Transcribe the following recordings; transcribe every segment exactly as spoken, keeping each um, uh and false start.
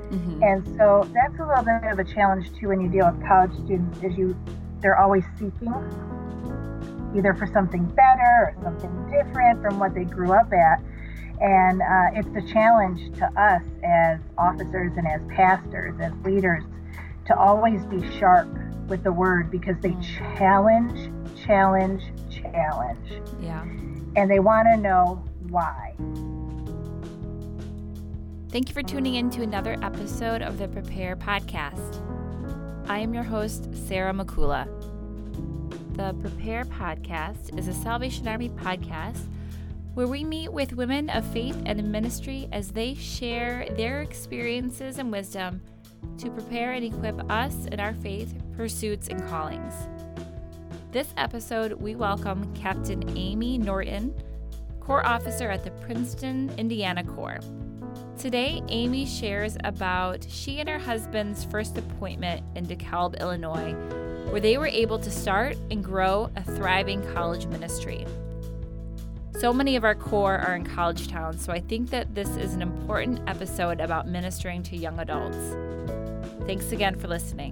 Mm-hmm. And so that's a little bit of a challenge too when you deal with college students, is you they're always seeking either for something better or something different from what they grew up at. And uh, it's a challenge to us as officers and as pastors, as leaders, to always be sharp with the word, because they challenge, challenge, challenge. Yeah. And they want to know why. Thank you for tuning in to another episode of the Prepare Podcast. I am your host, Sarah Makula. The Prepare Podcast is a Salvation Army podcast where we meet with women of faith and ministry as they share their experiences and wisdom to prepare and equip us in our faith pursuits and callings. This episode, we welcome Captain Amy Norton, Corps Officer at the Princeton, Indiana Corps. Today, Amy shares about she and her husband's first appointment in DeKalb, Illinois, where they were able to start and grow a thriving college ministry. So many of our Corps are in college towns, so I think that this is an important episode about ministering to young adults. Thanks again for listening.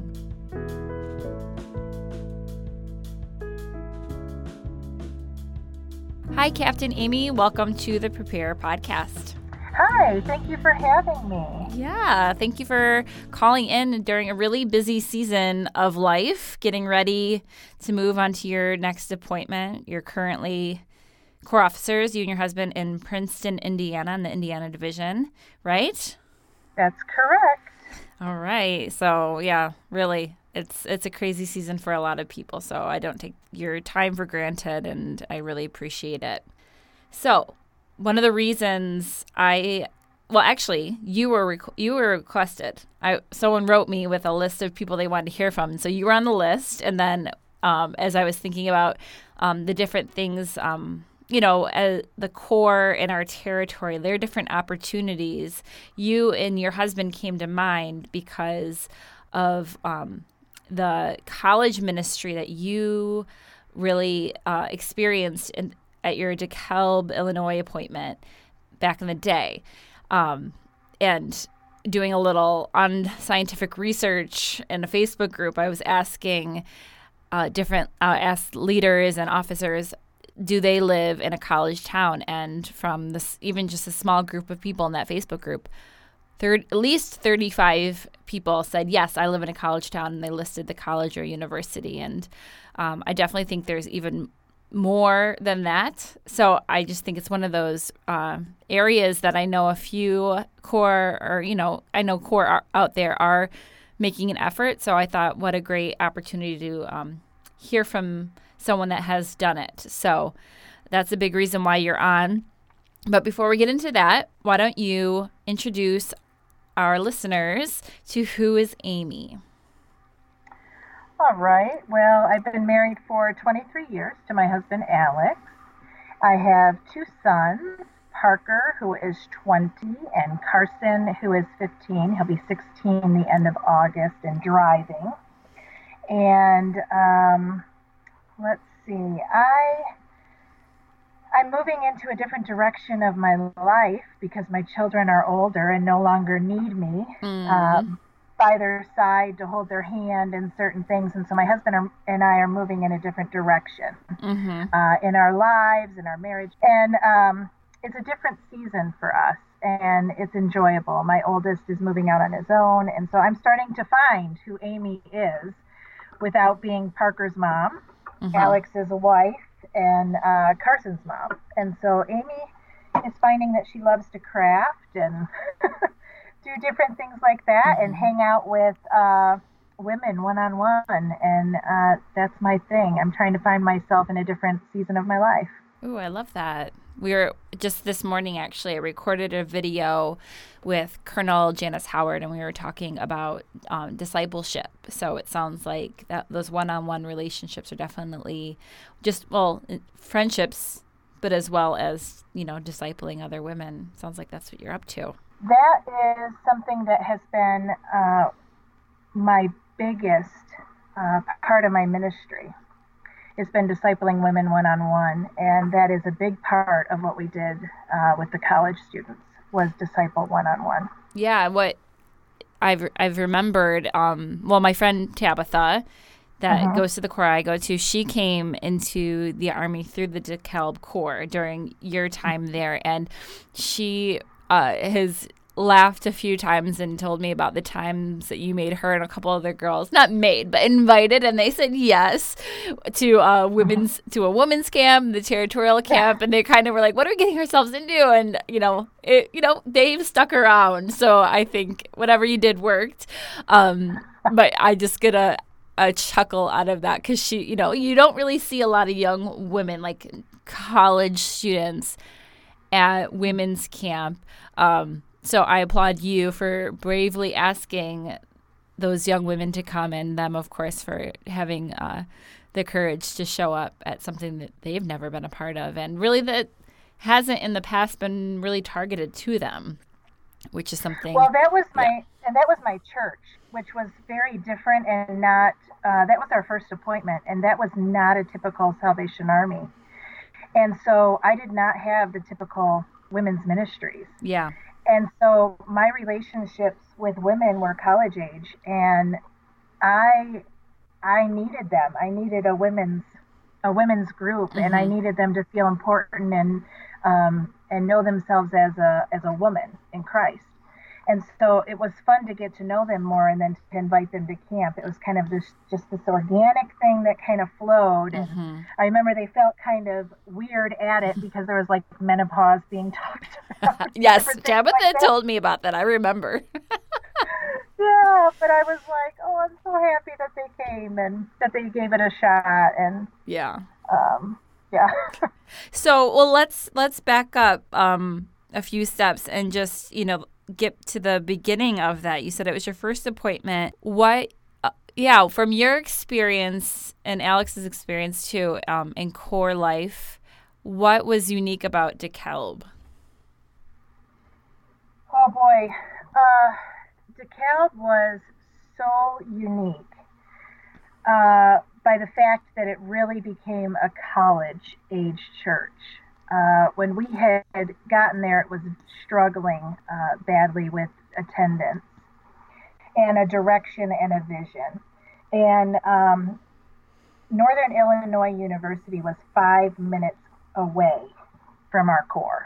Hi, Captain Amy. Welcome to the Prepare Podcast. Hi, thank you for having me. Yeah, thank you for calling in during a really busy season of life, getting ready to move on to your next appointment. You're currently Corps officers, you and your husband, in Princeton, Indiana, in the Indiana Division, right? That's correct. All right. So, yeah, really, it's it's a crazy season for a lot of people. So I don't take your time for granted, and I really appreciate it. So one of the reasons I, well, actually, you were requ- you were requested. I someone wrote me with a list of people they wanted to hear from, and so you were on the list. And then, um, as I was thinking about um, the different things, um, you know, uh, the Corps in our territory, there are different opportunities. You and your husband came to mind because of um, the college ministry that you really uh, experienced in, at your DeKalb, Illinois appointment back in the day. Um, and doing a little unscientific research in a Facebook group, I was asking uh, different, uh, asked leaders and officers, do they live in a college town? And from this, even just a small group of people in that Facebook group, third, at least thirty-five people said, yes, I live in a college town, and they listed the college or university. And um, I definitely think there's even more than that. So I just think it's one of those uh, areas that I know a few Corps, or, you know, I know Corps are, out there are making an effort. So I thought, what a great opportunity to um, hear from someone that has done it. So that's a big reason why you're on. But before we get into that, why don't you introduce our listeners to who is Amy? All right. Well, I've been married for twenty-three years to my husband, Alex. I have two sons, Parker, who is twenty, and Carson, who is fifteen. He'll be sixteen the end of August and driving. And um, let's see, I, I'm moving into a different direction of my life because my children are older and no longer need me. Mm-hmm. Um, by their side to hold their hand in certain things. And so my husband are, and I are moving in a different direction mm-hmm. uh, in our lives, in our marriage. And um, it's a different season for us, and it's enjoyable. My oldest is moving out on his own, and so I'm starting to find who Amy is without being Parker's mom, mm-hmm. Alex's wife, and uh, Carson's mom. And so Amy is finding that she loves to craft and do different things like that, mm-hmm. and hang out with uh, women one-on-one, and uh, that's my thing. I'm trying to find myself in a different season of my life. Ooh, I love that. We were just this morning, actually, I recorded a video with Colonel Janice Howard, and we were talking about um, discipleship. So it sounds like that those one-on-one relationships are definitely just, well, friendships, but as well as, you know, discipling other women. Sounds like that's what you're up to. That is something that has been uh, my biggest uh, part of my ministry. It's been discipling women one-on-one, and that is a big part of what we did uh, with the college students, was disciple one-on-one. Yeah, what I've I've remembered. Um, well, my friend Tabitha, that Mhm. goes to the Corps I go to, she came into the Army through the DeKalb Corps during your time there, and she uh, has laughed a few times and told me about the times that you made her and a couple other girls, not made, but invited, and they said yes to uh, women's to a women's camp, the territorial camp, and they kind of were like, "What are we getting ourselves into?" And you know, it, you know, they've stuck around, so I think whatever you did worked. Um, but I just get a a chuckle out of that because she, you know, you don't really see a lot of young women like college students at women's camp. Um, So I applaud you for bravely asking those young women to come, and them, of course, for having uh, the courage to show up at something that they've never been a part of, and really that hasn't in the past been really targeted to them, which is something. Well, that was my Yeah. and that was my church, which was very different and not. Uh, that was our first appointment, and that was not a typical Salvation Army. And so I did not have the typical women's ministries. Yeah. And so my relationships with women were college age, and I I needed them. I needed a women's a women's group, mm-hmm. and I needed them to feel important and um, and know themselves as a as a woman in Christ. And so it was fun to get to know them more, and then to invite them to camp. It was kind of this just this organic thing that kind of flowed. And Mm-hmm. I remember they felt kind of weird at it because there was like menopause being talked about. Yes, different things Tabitha like that. told me about that. I remember. Yeah, but I was like, oh, I'm so happy that they came and that they gave it a shot. And Yeah. um, yeah. So, well, let's let's back up um, a few steps and just, you know, get to the beginning of that. You said it was your first appointment. What, uh, yeah, from your experience and Alex's experience too, um, in Corps life, what was unique about DeKalb? Oh boy, uh, DeKalb was so unique uh, by the fact that it really became a college-age church. Uh, when we had gotten there, it was struggling uh, badly with attendance and a direction and a vision. And um, Northern Illinois University was five minutes away from our Corps.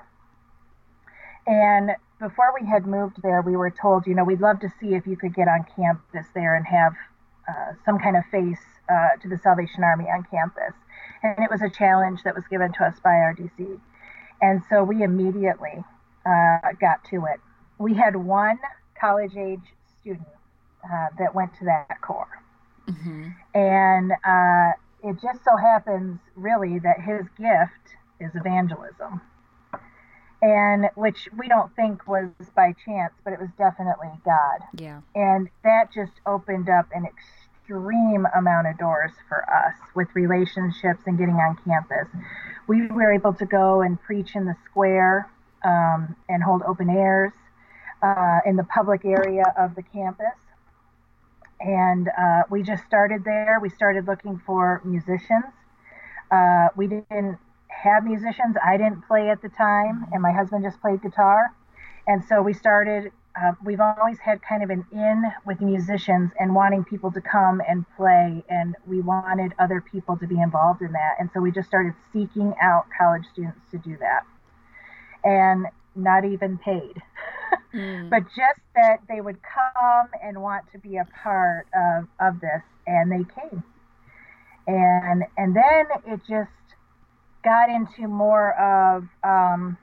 And before we had moved there, we were told, you know, we'd love to see if you could get on campus there and have uh, some kind of face uh, to the Salvation Army on campus. And it was a challenge that was given to us by R D C. And so we immediately uh, got to it. We had one college-age student uh, that went to that Corps. Mm-hmm. And uh, it just so happens, really, that his gift is evangelism. And which we don't think was by chance, but it was definitely God. Yeah. And that just opened up an extreme amount of doors for us with relationships and getting on campus. We were able to go and preach in the square um, and hold open airs uh, in the public area of the campus. And uh, we just started there. We started looking for musicians. Uh, we didn't have musicians. I didn't play at the time, and my husband just played guitar. And so we started, uh, we've always had kind of an in with musicians and wanting people to come and play, and we wanted other people to be involved in that. And so we just started seeking out college students to do that, and not even paid. Mm. But just that they would come and want to be a part of, of this, and they came. And and then it just got into more of, um,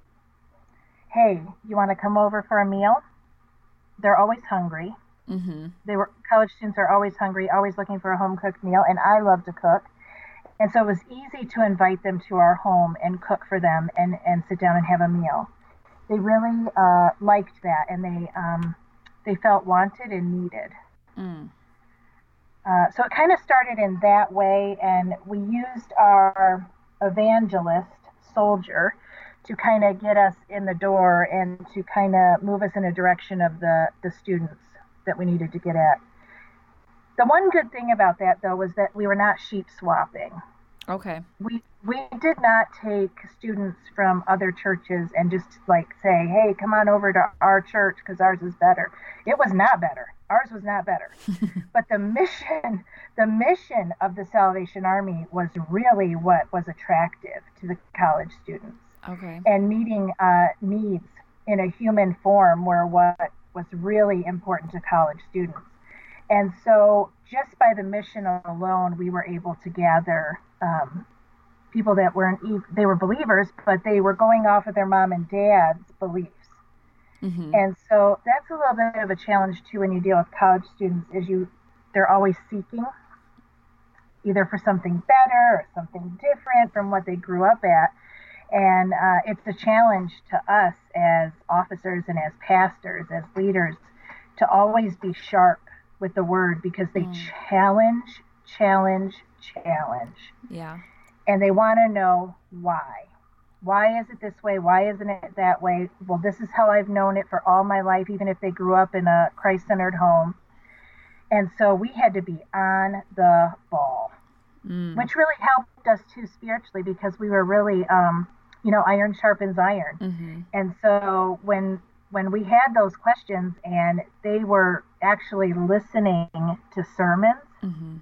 hey, you want to come over for a meal? They're always hungry. Mm-hmm. They were college students are always hungry, always looking for a home cooked meal, and I love to cook. And so it was easy to invite them to our home and cook for them and, and sit down and have a meal. They really uh, liked that, and they um, they felt wanted and needed. Mm. Uh, so it kind of started in that way, and we used our evangelist soldier to kind of get us in the door and to kind of move us in a direction of the, the students that we needed to get at. The one good thing about that, though, was that we were not sheep swapping. Okay. We we did not take students from other churches and just like say, "Hey, come on over to our church because ours is better." It was not better. Ours was not better. But the mission, the mission of the Salvation Army was really what was attractive to the college students, Okay. and meeting uh, needs in a human form were what was really important to college students. And so, just by the mission alone, we were able to gather um, people that weren't they were believers, but they were going off of their mom and dad's beliefs. Mm-hmm. And so that's a little bit of a challenge too when you deal with college students. Is you they're always seeking either for something better or something different from what they grew up at. And uh, it's a challenge to us as officers and as pastors, as leaders, to always be sharp with the word because they Mm. challenge, challenge, challenge. Yeah. And they want to know why. Why is it this way? Why isn't it that way? Well, this is how I've known it for all my life, even if they grew up in a Christ centered home. And so we had to be on the ball, Mm. which really helped us too spiritually because we were really, um, you know, iron sharpens iron. Mm-hmm. And so when when we had those questions and they were actually listening to sermons, Mm-hmm.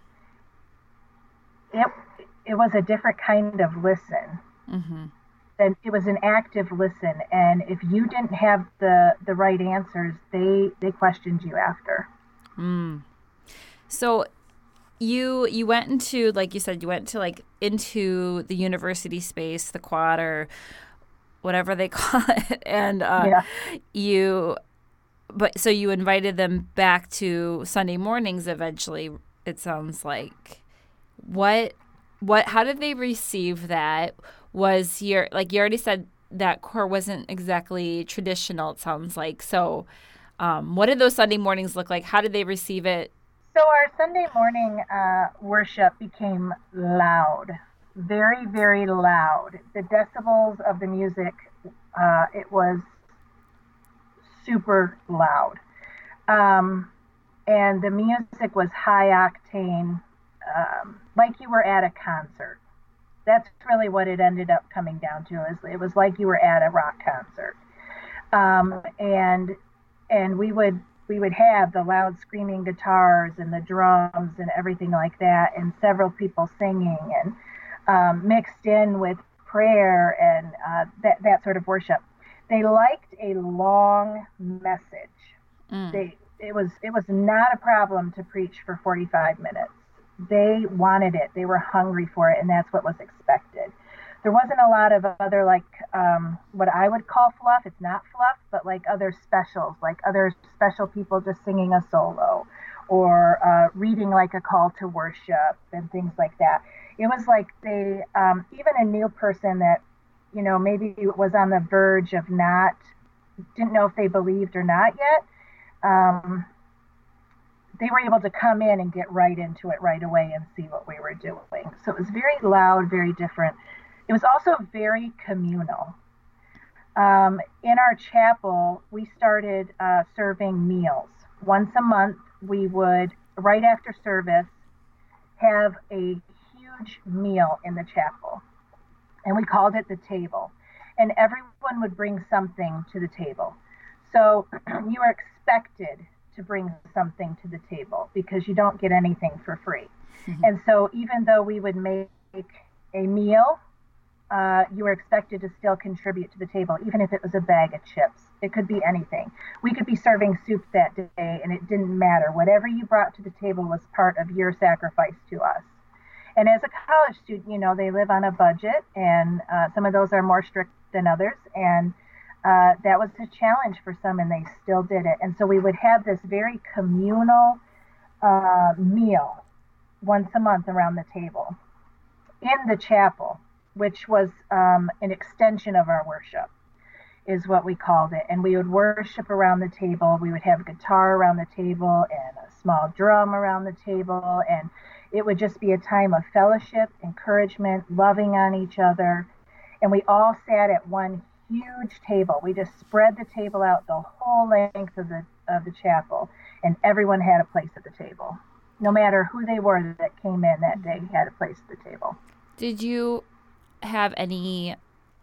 it it was a different kind of listen. Mm-hmm. And it was an active listen. And if you didn't have the the right answers, they they questioned you after. Mm. So you you went into, like you said, you went to like into the university space, the quad or whatever they call it, and uh, Yeah. you. But so you invited them back to Sunday mornings eventually. It sounds like what what how did they receive that? Was your like you already said that core wasn't exactly traditional. It sounds like so. Um, what did those Sunday mornings look like? How did they receive it? So our Sunday morning uh, worship became loud, very, very loud. The decibels of the music, uh, it was super loud. Um, and the music was high octane, um, like you were at a concert. That's really what it ended up coming down to. Is it was like you were at a rock concert, um, and and we would we would have the loud screaming guitars and the drums and everything like that, and several people singing and um, mixed in with prayer and uh, that that sort of worship. They liked a long message. Mm. They it was it was not a problem to preach for forty-five minutes. They wanted it. They were hungry for it, and that's what was expected. There wasn't a lot of other like um, what I would call fluff. It's not fluff, but like other specials, like other special people just singing a solo or uh, reading like a call to worship and things like that. It was like they um, even a new person that you know maybe was on the verge of not didn't know if they believed or not yet. Um, they were able to come in and get right into it right away and see what we were doing. So it was very loud, very different. It was also very communal. Um, in our chapel, we started uh, serving meals. Once a month, we would, right after service, have a huge meal in the chapel. And we called it the table. And everyone would bring something to the table. So you were expected to bring something to the table because you don't get anything for free. Mm-hmm. And so even though we would make a meal, uh, you were expected to still contribute to the table, even if it was a bag of chips. It could be anything. We could be serving soup that day, and it didn't matter. Whatever you brought to the table was part of your sacrifice to us. And as a college student, you know, they live on a budget, and uh, some of those are more strict than others. And uh, that was a challenge for some, and they still did it. And so we would have this very communal uh, meal once a month around the table in the chapel, which was um, an extension of our worship, is what we called it. And we would worship around the table. We would have a guitar around the table and a small drum around the table. And it would just be a time of fellowship, encouragement, loving on each other. And we all sat at one huge table. We just spread the table out the whole length of the of the chapel, and everyone had a place at the table. No matter who they were that came in that day had a place at the table. Did you have any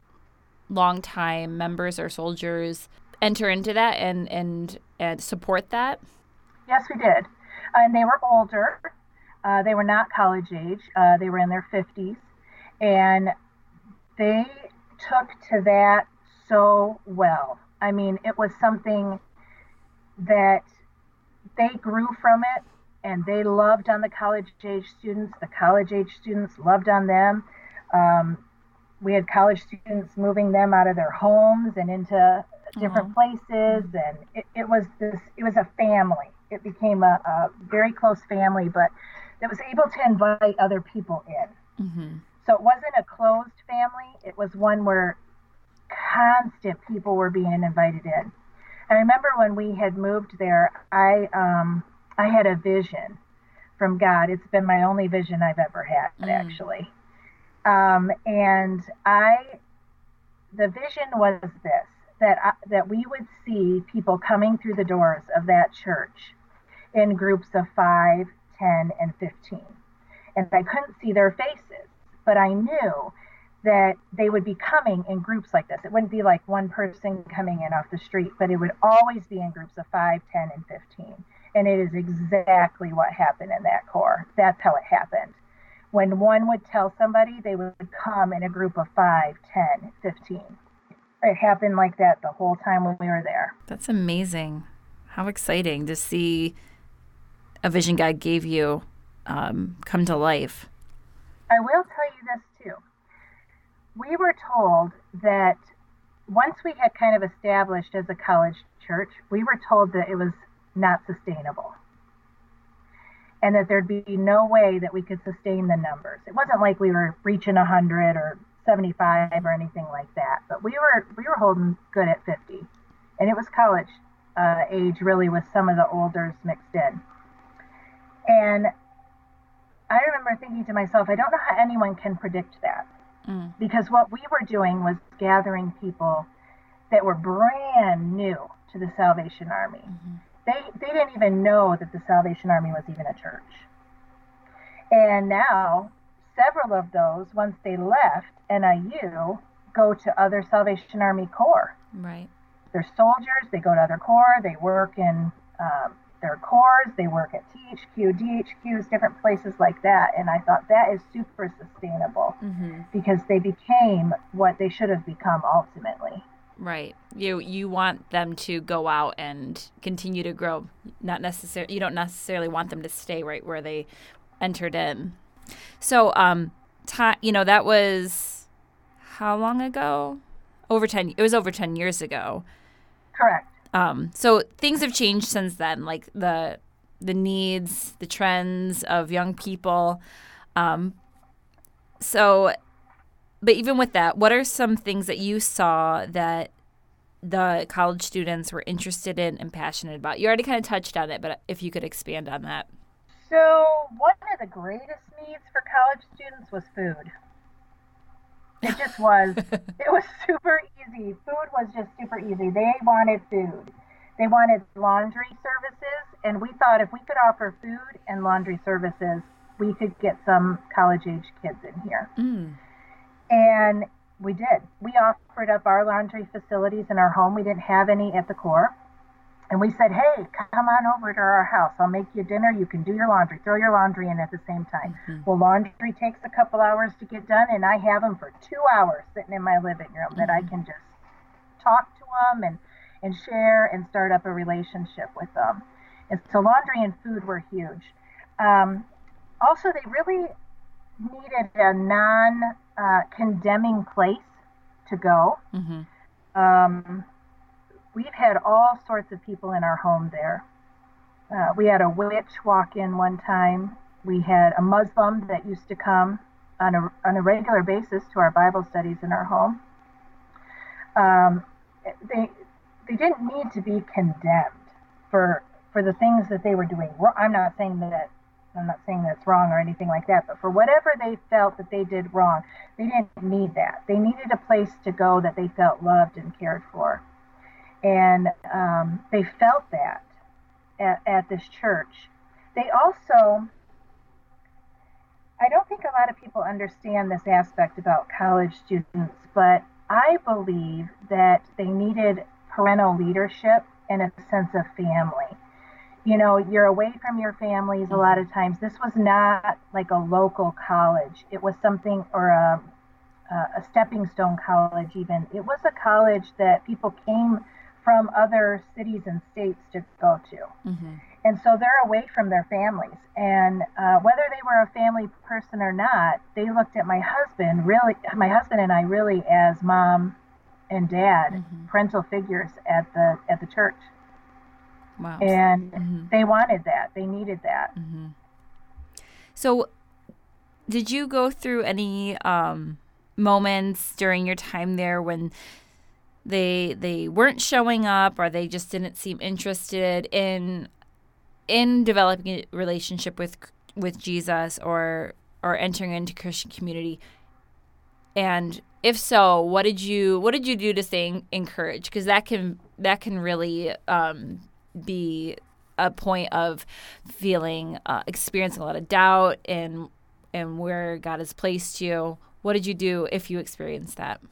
longtime members or soldiers enter into that and and and support that? Yes, we did. And they were older. Uh, they were not college age. Uh, they were in their fifties. And they took to that so well. I mean, it was something that they grew from it, and they loved on the college age students. The college age students loved on them. Um, we had college students moving them out of their homes and into different Oh. places, and it, it was this. It was a family. It became a, a very close family, but that was able to invite other people in. Mm-hmm. So it wasn't a closed family. It was one where constant people were being invited in. I remember when we had moved there, I um, I had a vision from God. It's been my only vision I've ever had, Mm. actually. Um, and I, the vision was this, that I, that we would see people coming through the doors of that church in groups of five, ten, and fifteen. And I couldn't see their faces, but I knew that they would be coming in groups like this. It wouldn't be like one person coming in off the street, but it would always be in groups of five, ten, and fifteen. And it is exactly what happened in that Corps. That's how it happened. When one would tell somebody, they would come in a group of five, ten, fifteen. It happened like that the whole time when we were there. That's amazing. How exciting to see a vision God gave you um, come to life. I will tell you this too. We were told that once we had kind of established as a college church, we were told that it was not sustainable and that there'd be no way that we could sustain the numbers. It wasn't like we were reaching one hundred or seventy-five or anything like that, but we were we were holding good at fifty, and it was college uh, age really with some of the olders mixed in. And I remember thinking to myself, I don't know how anyone can predict that. Mm. Because what we were doing was gathering people that were brand new to the Salvation Army. Mm-hmm. They, they didn't even know that the Salvation Army was even a church. And now, several of those, once they left N I U, go to other Salvation Army Corps. Right. They're soldiers, they go to other Corps, they work in um, their corps, they work at T H Q, D H Qs, different places like that. And I thought that is super sustainable Mm-hmm. because they became what they should have become ultimately. Right. You you want them to go out and continue to grow. Not necessarily. You don't necessarily want them to stay right where they entered in. So, um, ti you know, that was how long ago? Over ten. It was over ten years ago. Correct. Um, so things have changed since then, like the the needs, the trends of young people. Um, so, but even with that, what are some things that you saw that the college students were interested in and passionate about? You already kind of touched on it, but if you could expand on that. So one of the greatest needs for college students was food. It just was. It was super easy. Food was just super easy. They wanted food. They wanted laundry services, and we thought if we could offer food and laundry services, we could get some college-age kids in here. Mm. And we did. We offered up our laundry facilities in our home. We didn't have any at the Corps. And we said, hey, come on over to our house. I'll make you dinner. You can do your laundry. Throw your laundry in at the same time. Mm-hmm. Well, laundry takes a couple hours to get done, and I have them for two hours sitting in my living room mm-hmm. that I can just talk to them and, and share and start up a relationship with them. And so laundry and food were huge. Um, also, they really needed a non-condemning uh, place to go. Mm-hmm. Um, We've had all sorts of people in our home there. Uh, we had a witch walk in one time. We had a Muslim that used to come on a, on a regular basis to our Bible studies in our home. Um, they they didn't need to be condemned for for the things that they were doing. I'm not saying that I'm not saying that's wrong or anything like that, but for whatever they felt that they did wrong, they didn't need that. They needed a place to go that they felt loved and cared for. And um, they felt that at, at this church. They also, I don't think a lot of people understand this aspect about college students, but I believe that they needed parental leadership and a sense of family. You know, you're away from your families a lot Mm-hmm. of times. This was not like a local college. It was something, or a, a stepping stone college even. It was a college that people came from other cities and states to go to. Mm-hmm. And so they're away from their families. And uh, whether they were a family person or not, they looked at my husband really, my husband and I really as mom and dad, Mm-hmm. parental figures at the at the church. Wow. And Mm-hmm. they wanted that. They needed that. Mm-hmm. So, did you go through any um, moments during your time there when they they weren't showing up, or they just didn't seem interested in in developing a relationship with with Jesus, or or entering into Christian community? And if so, what did you what did you do to stay encouraged? Because that can that can really um, be a point of feeling uh, experiencing a lot of doubt and and where God has placed you. What did you do if you experienced that?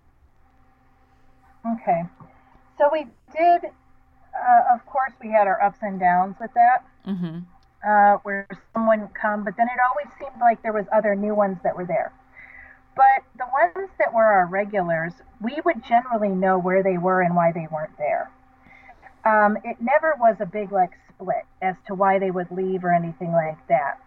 Okay. So we did, uh, of course, we had our ups and downs with that, Mm-hmm. uh, where someone would come, but then it always seemed like there was other new ones that were there. But the ones that were our regulars, we would generally know where they were and why they weren't there. Um, it never was a big like split as to why they would leave or anything like that.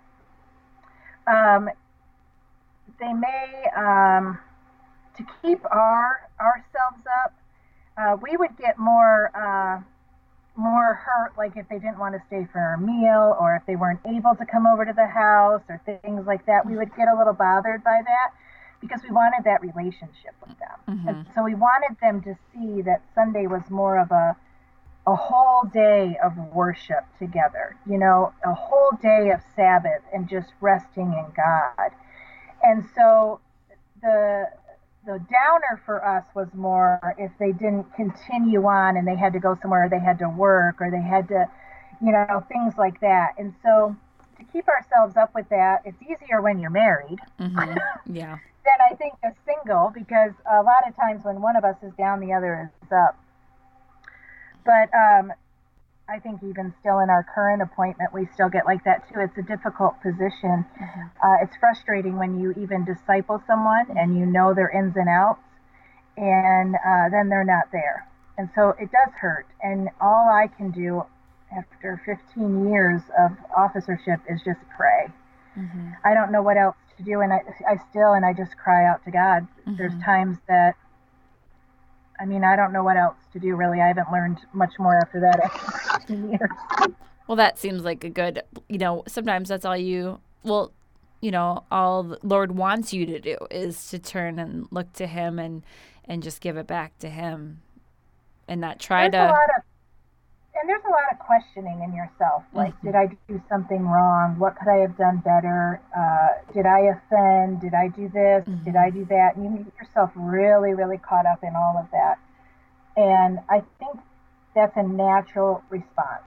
Um, they may, um, to keep our ourselves up, uh, we would get more uh, more hurt, like if they didn't want to stay for a meal, or if they weren't able to come over to the house, or things like that. We would get a little bothered by that because we wanted that relationship with them, and Mm-hmm. so we wanted them to see that Sunday was more of a a whole day of worship together, you know, a whole day of Sabbath and just resting in God. And so the the downer for us was more if they didn't continue on and they had to go somewhere, or they had to work, or they had to, you know, things like that. And so to keep ourselves up with that, it's easier when you're married Mm-hmm. Yeah. than I think a single, because a lot of times when one of us is down, the other is up. But um, I think even still in our current appointment, we still get like that too. It's a difficult position. Mm-hmm. Uh, it's frustrating when you even disciple someone and you know their ins and outs, and uh, then they're not there. And so it does hurt. And all I can do after fifteen years of officership is just pray. Mm-hmm. I don't know what else to do. And I, I still, and I just cry out to God. Mm-hmm. There's times that, I mean, I don't know what else to do, really. I haven't learned much more after that after fifteen years. Well, that seems like a good, you know, sometimes that's all you, well, you know, all the Lord wants you to do is to turn and look to Him and, and just give it back to Him and not try There's a to. lot of, and there's a lot of questioning in yourself. Like, Mm-hmm. did I do something wrong? What could I have done better? Uh, did I offend? Did I do this? Mm-hmm. Did I do that? And you get yourself really, really caught up in all of that. And I think that's a natural response.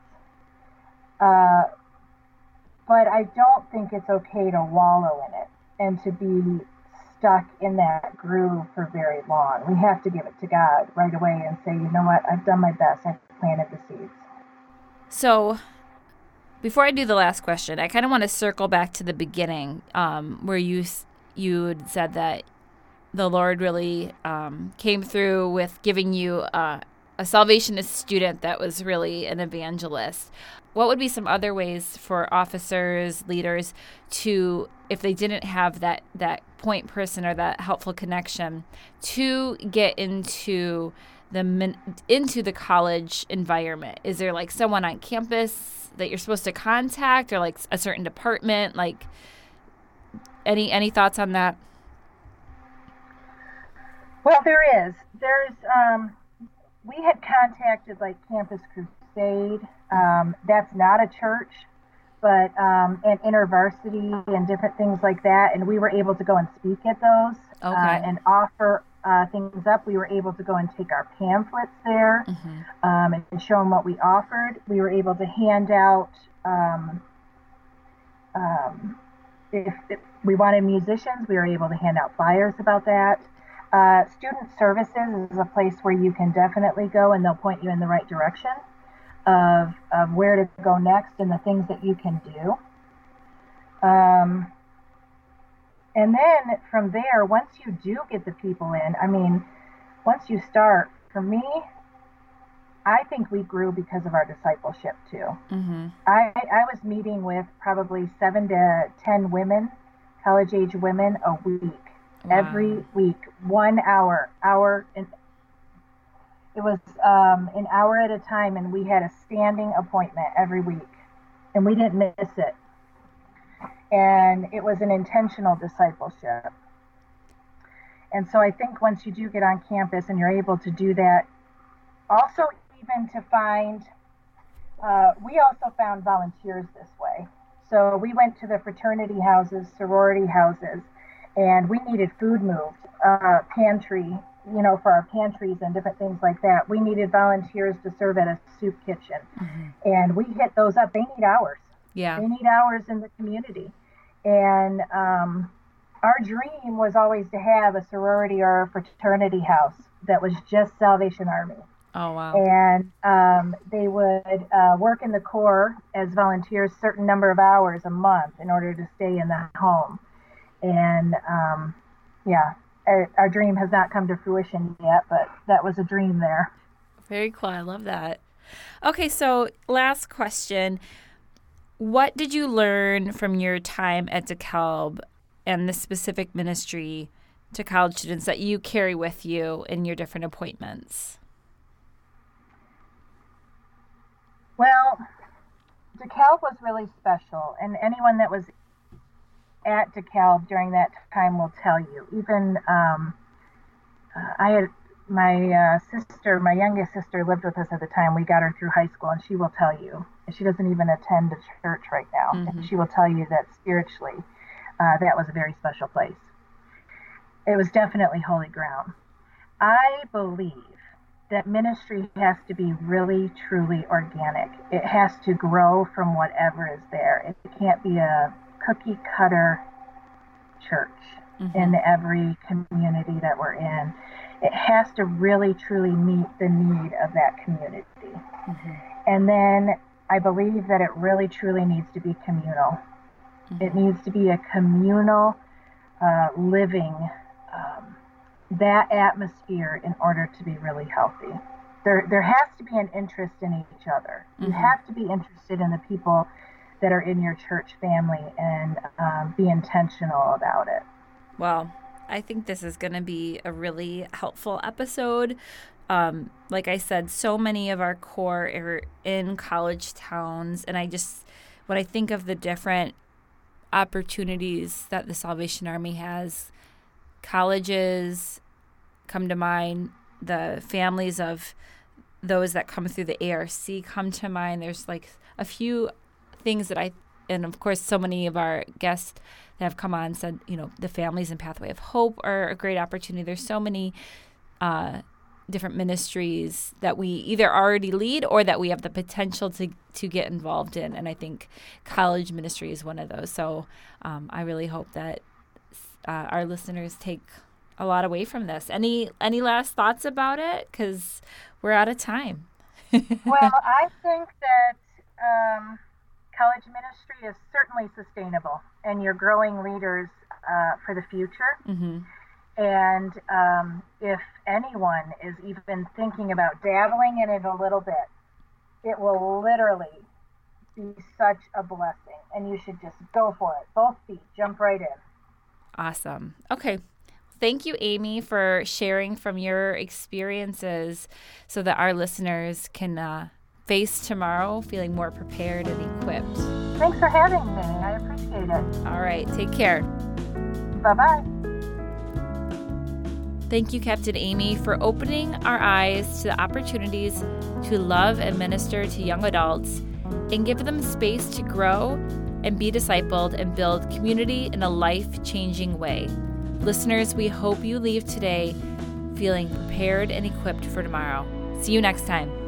Uh, but I don't think it's okay to wallow in it and to be stuck in that groove for very long. We have to give it to God right away and say, you know what, I've done my best. I've planted the seeds. So, before I do the last question, I kind of want to circle back to the beginning, um, where you you had said that the Lord really um, came through with giving you uh, a Salvationist student that was really an evangelist. What would be some other ways for officers, leaders, to, if they didn't have that, that point person or that helpful connection, to get into the into the college environment? Is there like someone on campus that you're supposed to contact, or like a certain department? Like any any thoughts on that? Well, there is. There's, um, we had contacted like Campus Crusade. Um, that's not a church, but um, and InterVarsity and different things like that. And we were able to go and speak at those Okay. uh, and offer uh, things up. We were able to go and take our pamphlets there Mm-hmm. um, and show them what we offered. We were able to hand out um, um, if, if we wanted musicians, we were able to hand out flyers about that. Uh, student services is a place where you can definitely go, and they'll point you in the right direction of, of where to go next and the things that you can do. Um, and then from there, once you do get the people in, I mean, once you start, for me, I think we grew because of our discipleship too. Mm-hmm. I, I was meeting with probably seven to ten women, college age women, a week. Wow. Every week, one hour, hour. And it was um, an hour at a time, and we had a standing appointment every week, and we didn't miss it. And it was an intentional discipleship. And so I think once you do get on campus and you're able to do that, also even to find, uh, we also found volunteers this way. So we went to the fraternity houses, sorority houses, and we needed food moved, uh, pantry, you know, for our pantries and different things like that. We needed volunteers to serve at a soup kitchen. Mm-hmm. And we hit those up. They need hours. Yeah. They need hours in the community. And um, our dream was always to have a sorority or a fraternity house that was just Salvation Army. Oh, wow. And um, they would uh, work in the Corps as volunteers a certain number of hours a month in order to stay in the home. And um, yeah, our, our dream has not come to fruition yet, but that was a dream there. Very cool. I love that. Okay, so last question. What did you learn from your time at DeKalb and the specific ministry to college students that you carry with you in your different appointments? Well, DeKalb was really special, and anyone that was at DeKalb during that time will tell you. Even um, uh, I had my uh, sister, my youngest sister, lived with us at the time. We got her through high school, and she will tell you. She doesn't even attend a church right now. Mm-hmm. And she will tell you that spiritually, uh, that was a very special place. It was definitely holy ground. I believe that ministry has to be really, truly organic. It has to grow from whatever is there. It can't be a cookie cutter church mm-hmm. in every community that we're in. It has to really, truly meet the need of that community. Mm-hmm. And then I believe that it really, truly needs to be communal. Mm-hmm. It needs to be a communal uh, living um, that atmosphere in order to be really healthy. There there has to be an interest in each other. Mm-hmm. You have to be interested in the people that are in your church family and um, be intentional about it. Well, I think this is going to be a really helpful episode. Um, like I said, so many of our core are in college towns, and I just, when I think of the different opportunities that the Salvation Army has, colleges come to mind, the families of those that come through the A R C come to mind. There's like a few things that I, and of course so many of our guests that have come on said, you know, the Families and Pathway of Hope are a great opportunity. There's so many uh, different ministries that we either already lead or that we have the potential to, to get involved in. And I think college ministry is one of those. So um, I really hope that uh, our listeners take a lot away from this. Any any last thoughts about it? Because we're out of time. Well, I think that um, college ministry is certainly sustainable, and you're growing leaders uh, for the future. Mm-hmm. And um, if anyone is even thinking about dabbling in it a little bit, it will literally be such a blessing, and you should just go for it. Both feet, jump right in. Awesome. Okay. Thank you, Amy, for sharing from your experiences so that our listeners can uh, face tomorrow feeling more prepared and equipped. Thanks for having me. I appreciate it. All right. Take care. Bye-bye. Thank you, Captain Amy, for opening our eyes to the opportunities to love and minister to young adults and give them space to grow and be discipled and build community in a life-changing way. Listeners, we hope you leave today feeling prepared and equipped for tomorrow. See you next time.